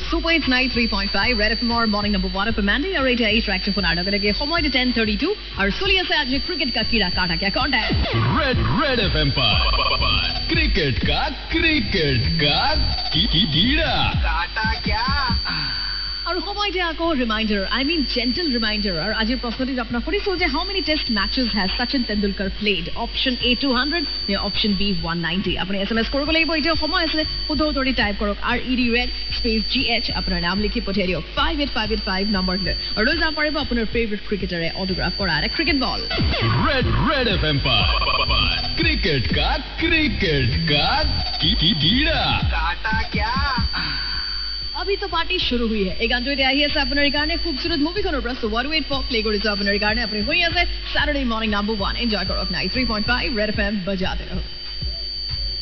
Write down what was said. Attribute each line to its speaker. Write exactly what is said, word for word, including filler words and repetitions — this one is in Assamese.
Speaker 1: Super Hits ninety-three point five Red F M or morning number one of Mandy or eight eight track to Funado going to get home at ten thirty-two और सोलिया से आज क्रिकेट का कीड़ा काटा क्या contest
Speaker 2: Red Red F M पर क्रिकेट का क्रिकेट का कीड़ा
Speaker 3: काटा क्या
Speaker 1: और সময়তে আকৌ reminder I mean gentle reminder আর আজিৰ প্ৰশ্নটি আপোনাক সুধিছো যে how many test matches has Sachin Tendulkar played option A two hundred নে অপশন বি one ninety আপুনি এসএমএস কৰিব লাগিব এতিয়া সময় আছে শুদ্ধ টাইপ কৰক R E D red space G H আপোনাৰ নাম লিখি পঠিয়াই দিয়ক five eight five eight five নম্বৰলৈ আৰু লৈ যাব পাৰিব আপোনাৰ ফেভাৰিট ক্ৰিকেটাৰে অটোগ্ৰাফ কৰা এটা cricket ball
Speaker 2: Red Red F M पर क्रिकेट का क्रिकेट का कीड़ा
Speaker 3: काटा क्या
Speaker 1: अभी तो पार्टी शुरू हुई है एक गानটো এতিয়া আহি আছে আপোনাৰ কাৰণে খুবসুরত মুভিখনৰ পৰা so what wait for play কৰিছো আপোনাৰ কাৰণে আপুনি হৈ আছে Saturday morning number one enjoy কৰক ninety-three point five Red F M বজাতে ৰহক